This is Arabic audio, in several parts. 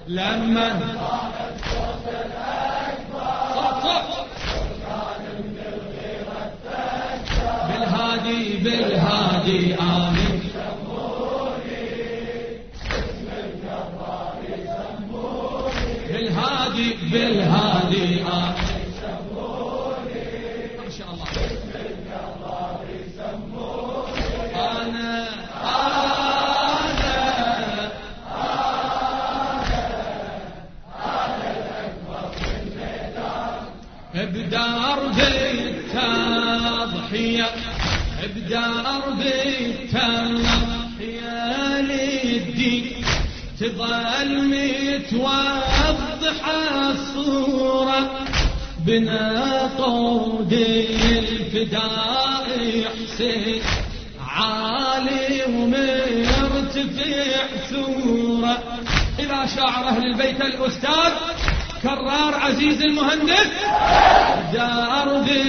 لما بالهادي بالهادي آمين بالهادي بالهادي آمين ما شاء الله أنا بدار التضحية بدار التضحية للدين تظل متوضح الصورة بنا طود الفداء حسين عالي ومرتفع ثورة. إذا شاعر أهل البيت الأستاذ كرار عزيز المهندس دار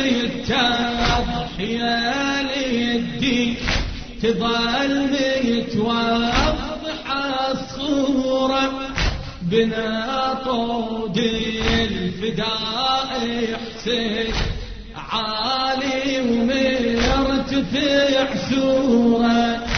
التضحية للدين تظل متوضح الصورة بنا طود الفداء حسين عالي ومرتفع ثورة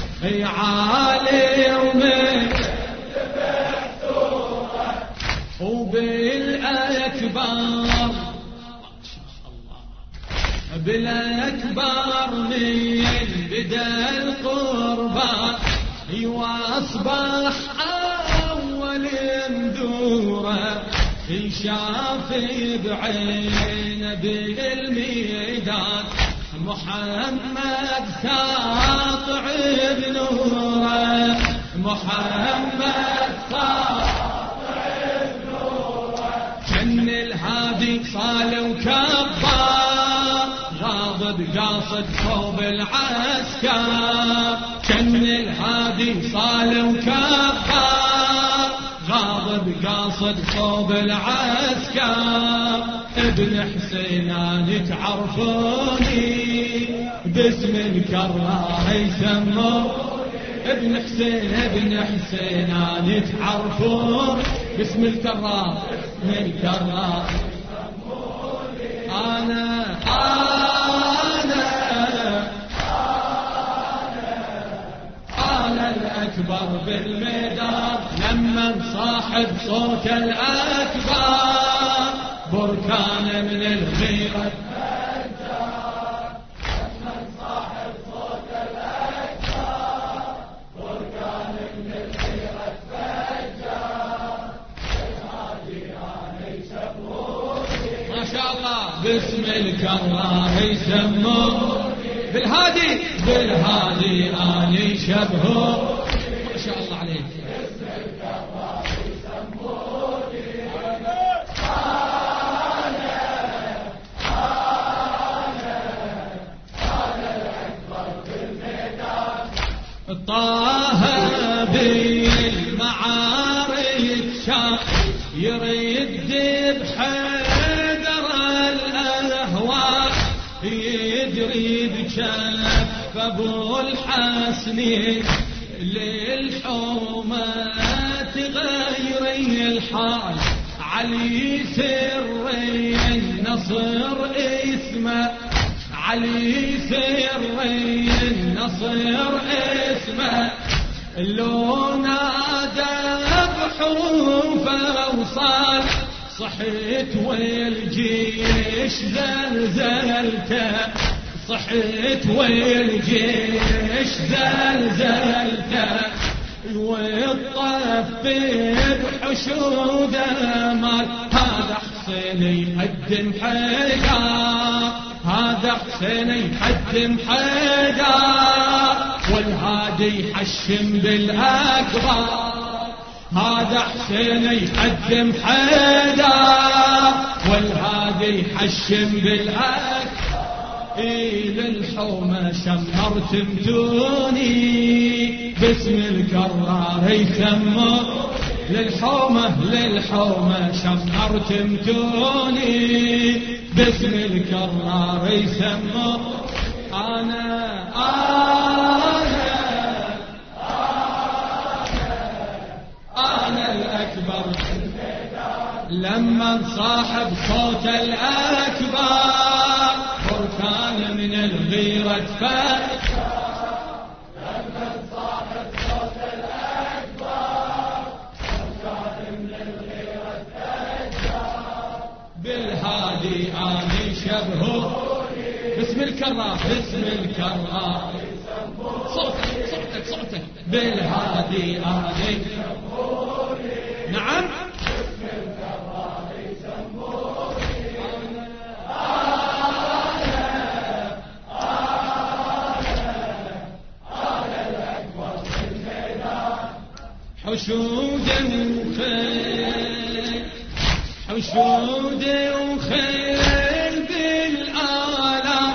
عالي ومرتفع ثورة وبالأكبر بالأكبر من بدا القربان وأصبح أول مذورة شاف بعين بالميدان محمد ساطع بنوره محمد ساطع بنوره كن الهادي صال وكبار غاضب قاصد صوب العسكر كن الهادي صال وكبار غاضب قاصد صوب العسكر ابن حسينان تعرفوني باسم الكرار يسموني ابن حسينان تعرفوني باسم الكرار أنا الأكبر بالميدان لما صاحب صوت الأكبر بركان من الغيرة لما صاحب صوت الأكبر بركان من الغيرة فجار الهادي أنا يسموني ما شاء الله باسم الكرار يسموني بالهادي أنا يشبهوني ما شاء الله عليك باسم الكرار يسموني طه بالمعارك شاف يريد بحيدر الأهواء يجري بكف أبو الحسن للحومة تغير الحال علي سري النصر اسمه علي سري النصر اسمه لو نادى بحروفه وصال صحيت والجيش زلزلته صحيت والجيش زلزلته والطف بحشوده مال هذا حسين يقدم حيدر هذا حسين يقدم حيدر والهادي يحشم بالأكبر هذا حسين يقدم حيدر والهادي يحشم بالأكبر للحومة شمرت متوني باسم الكرار يسموني للحومة شمرت متوني باسم الكرار يسموني أنا الأكبر لما صاحب صوت الأكبر بركان من الغيرة فجر. لما صاحب صوت الأكبر بركان من الغيرة فجر. بالهادي آني شبهه باسم الكرار باسم الكرار صوتك بالهادي آني نعم باسم الكرار يسموني أنا الأكبر في الميدان. حشود وخيل حشود وخيل بالآلاف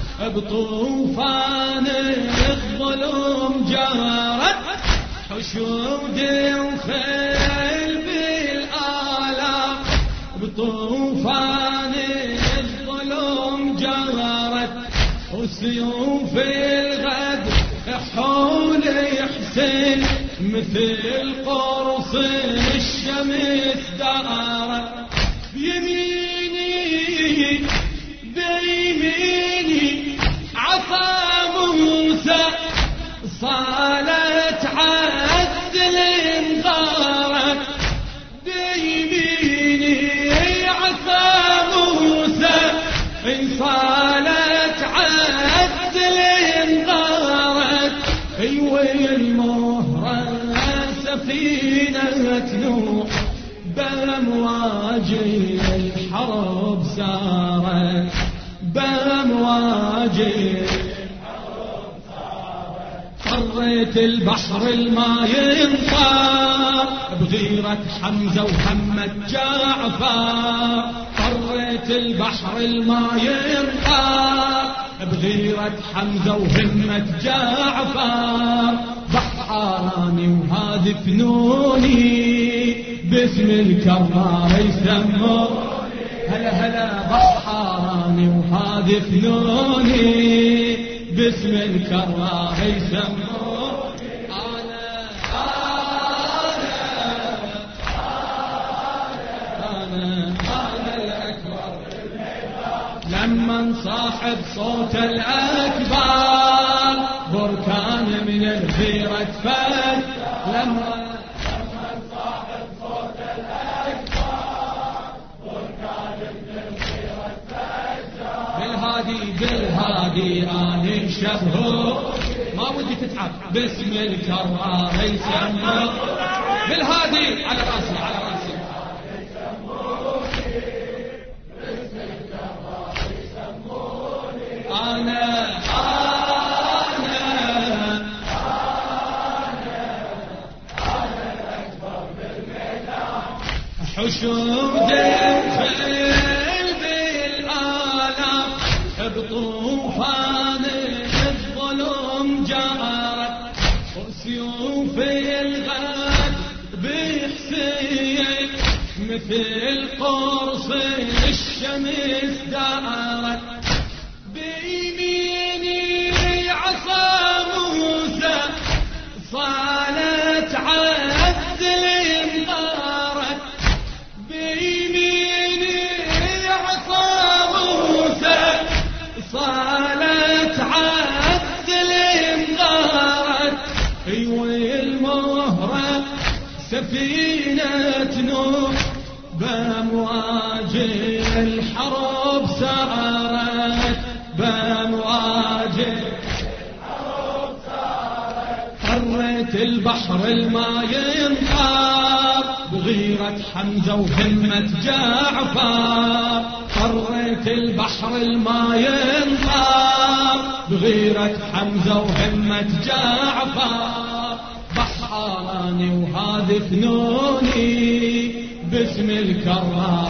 بطوفان الظلم جارت. حشود وخيل بالآلاف بطوفان الظلم جارت. وسيوف الغد حول يحسن مثل قرص الشمس دارت. بيميني عصا موسى صالت عدل انغارت. بيميني عصا موسى صالت عدل انغارت. والمهرة سفينة نوح بأمواج الحرب سارت. بأمواج الحرب سارت. قريت البحر الماء ينطار بغيرة حمزة وهمة جعفر. قريت البحر الماء ينطار بغيرة حمزة وهمة جعفر. بحراني وهذه فنوني باسم الكرار يسموني. هلا بحراني وهذه فنوني باسم الكرار يسموني. أنا الأكبر لما صاحب صوت الأكبر بركان من الغيرة فجر. لما صاحب صوت الأكبر بركان من الغيرة فجر. بالهادي آني شبهه ما ودي تتعب باسم الكرار يسمى. بالهادي على راسي على راسي أنا الأكبر بالميدان. حشود الخيل بالآلاف بطوفان الظلم جارت. وسيوف الغد بحسين مثل قرص الشمس دارت. بيميني عصا موسى صالت عدل انغارت. بيميني عصا موسى صالت عدل انغارت. والمهرة سفينة نوح بأمواج الحرب سارت. بأمواج الحرب سارت. قريت البحر الماء ينطار بغيرة حمزة وهمة جعفر. قريت البحر الماء ينطار بغيرة حمزة وهمة جعفر. بحراني وهذه فنوني باسم الكرار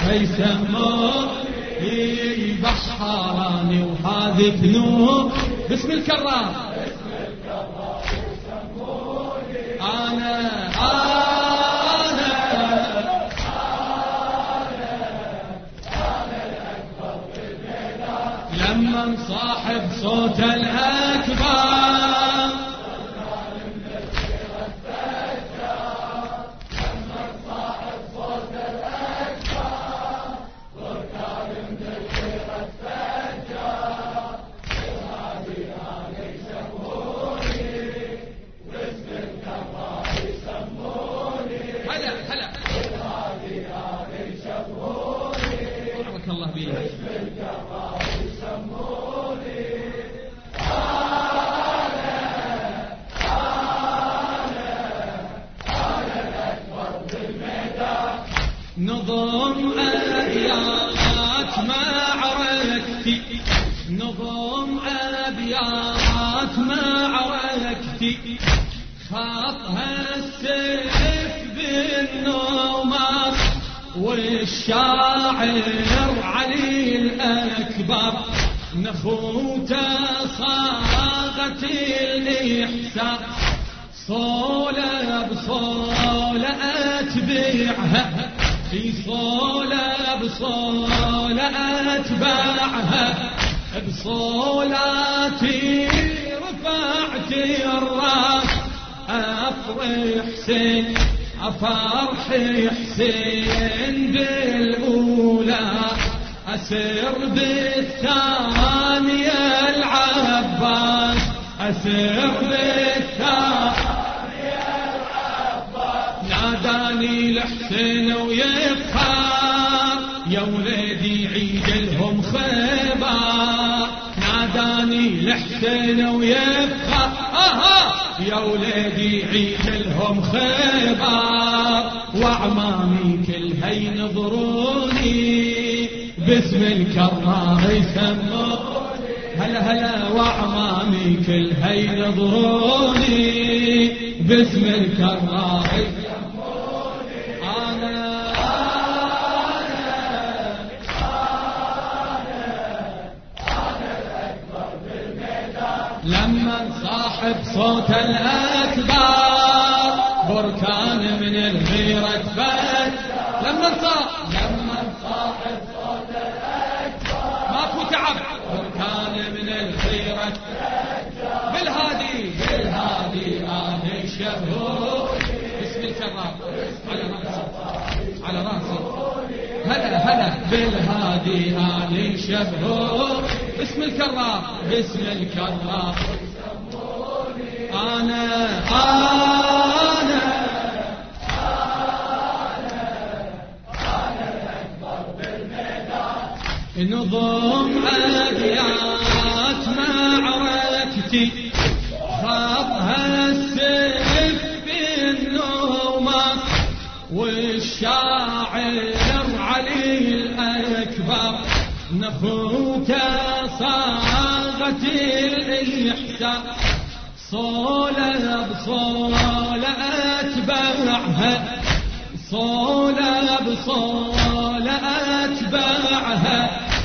يسموني. بحراني وهذه فنون باسم الكرار يسموني. أنا الأكبر بالميدان. لما صاحب صوت الأكبر الله بيك. نظم أبيات معركتي، نظم أبيات معركتي، خاطها السيف بالنومات، والشاعر علي الأكبر نفوته صاغت الإحساس، صولة بصولة أتبعها، في صولة بصولة أتبعها، بصولاتي رفعت الراس، أفرح حسين أفرح حسين بالأولى، أسر بالثانية العباس، أسر بالثانية العباس، ناداني الحسين ويفخر يا ولدي عيد لهم خبر، ناداني الحسين ويفخر يا ولدي عيد لهم خبر، وعمامي كلها ينظروني باسم الكرار يسموني، هلا هلا وعمامي كلها ينظروني باسم الكرار يسموني، أنا الأكبر بالميدان، لما صاحب صوت الأكبر بركان من الغيرة تفت، لما صاحب صوت الأكبر ماكو تعب، بركان من الغيرة بالهادي أنا الشهور، باسم الكرار على راسي هلا بالهادي أنا الشهور، باسم الكرار أنا الأكبر بالميدان، نظم أبيات معركتي، خاطها السيف بالنومات، والشاعر علي الأكبر نفوته صاغت الإحساس، صولة بصولة أتبعها، صولة بصولة أتبعها،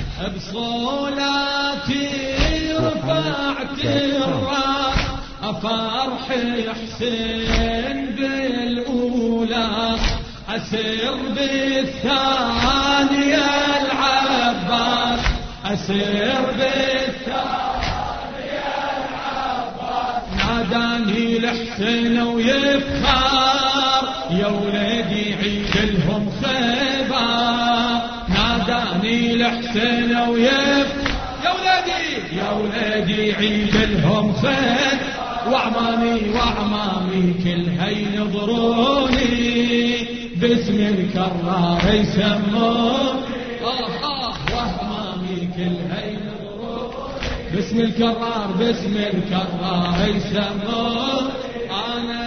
بصولاتي رفعت الراس، أفرح حسين بالأولى، أسر بالثانية العباس، أسر بالثانية العباس، ناداني الحسين ويفخر يا ولدي عيد لهم خبر، ناداني الحسين ويفخر يا ولدي عيد لهم خبر، وعمامي كلها ينظروني باسم الكرار يسموني، وعمامي كلها ينظروني باسم الكرار يسموني، أنا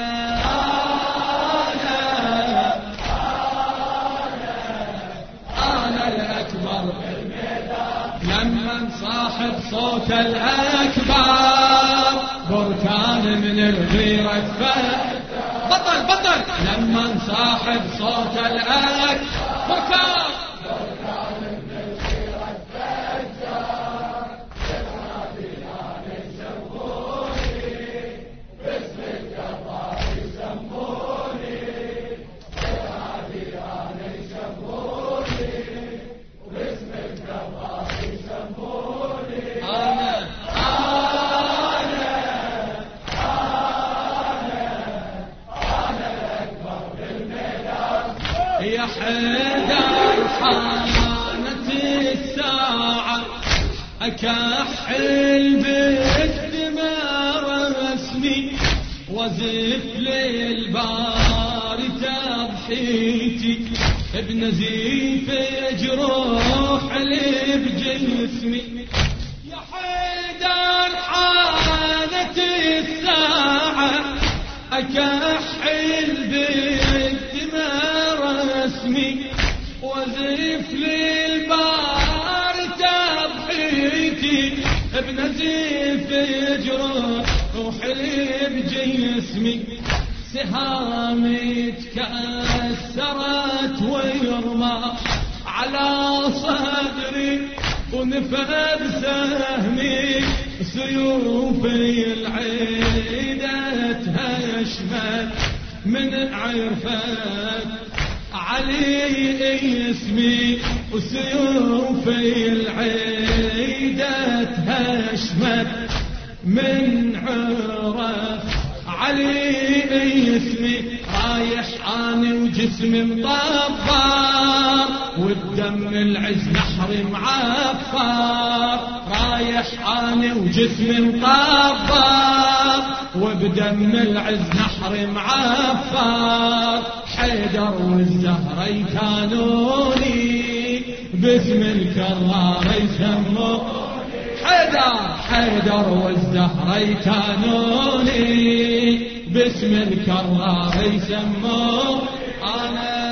الأكبر بالميدان، لما صاحب صوت الأكبر بركان من الغيرة تفت، بطل لما صاحب صوت الأكبر بركان من الغيرة تفت، بالهادي أنا يسموني باسم الكرار يسموني، بالهادي أنا يسموني باسم الكرار يسموني، أنا الأكبر بالميدان، يا حيدر حانت الساعة، أكحل بالدماء رسمي، وزف للباري تبصر ضحيتي بنزيف جروح لي بجسمي يا حيدر حانت الساعة أكحل بالدماء رسمي وزف للبار تضحيتي بنزيف جروح لي بجسمي سهامي تكسرت ويرمى على صدري ونفذ سهمي سيوفي العيدة تهشمت من عرفت علي اسمي وسيوفي العيدة تهشمت من عرف علي اسمي رايح اني وجسمي مطبر والدم العز نحر معفر رايح اني وجسمي مطبر وبدم العز نحر معفر حيدر والزهرة يكانوني باسم الكرار يسموني حيدر والزهرة يكانوني باسم الكرار يسموني أنا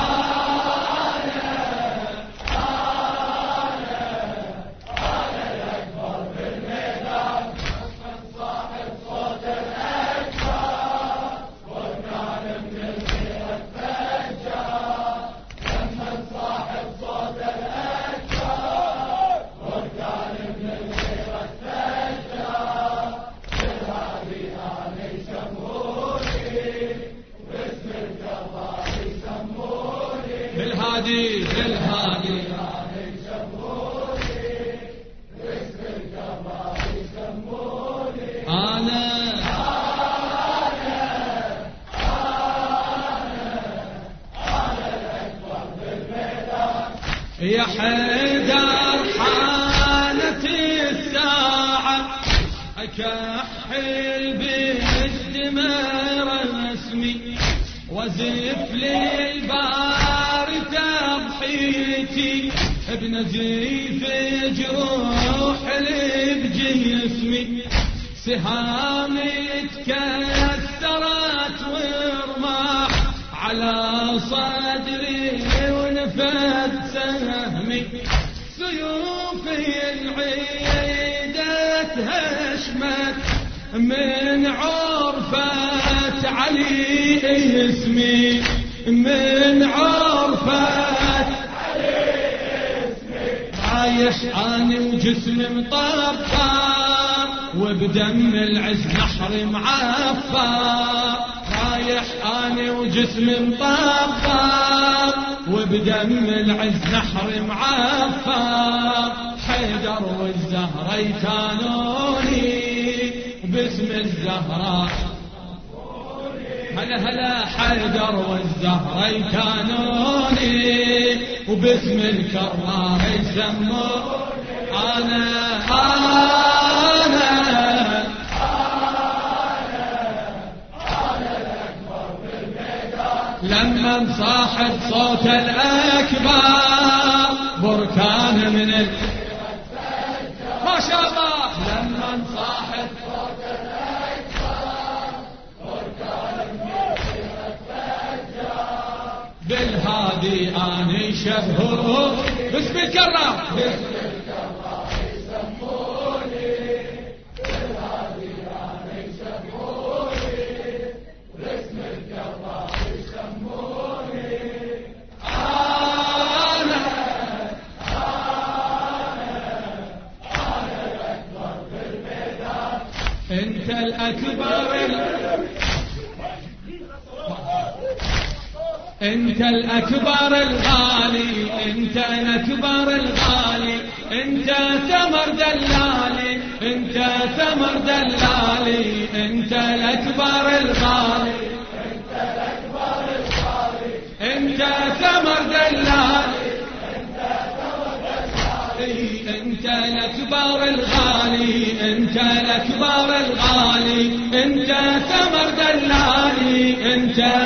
الأكبر بالميدان من صاحب صوت الأكبر وكان من الخير الفجار من صاحب صوت الأكبر وكان من الخير الفجار بالهادي أنا يسموني باسم الكرار يسموني بالهادي يا حيدر حانت الساعة أكحل بالدماء رسمي وزف للبار تضحيتي بنزيف جروح لي بجسمي سهامي تكسرت ورماح على صدري ونفذ سهمي سيوفي العيدة تهشمت من عرفة علي اسمي من عرفة علي اسمي رايح اني وجسمي مطبر وبدم العز نحر معفر رايح اني وجسمي مطبر وبدم العز نحر معفر حيدر والزهرة يكانوني باسم الزهراء هلا حيدر والزهرة يكانوني وباسم الكرار يسموني أنا الأكبر بالميدان لما صاحب صوت الأكبر بركان من ما شاء الله لما صاحب صوت الأكبر بركان من بالهادي أنا شبهه باسم الكرار يسموني بالهادي أنا شبهوني باسم الكرار يسموني أنا الأكبر بالميدان أنت الأكبر انت الاكبر الغالي انت الاكبر الغالي انت ثمر دلالي انت ثمر دلالي انت الاكبر الغالي انت الاكبر الغالي انت ثمر دلالي انت الاكبر الغالي انت الاكبر الغالي انت ثمر دلالي انت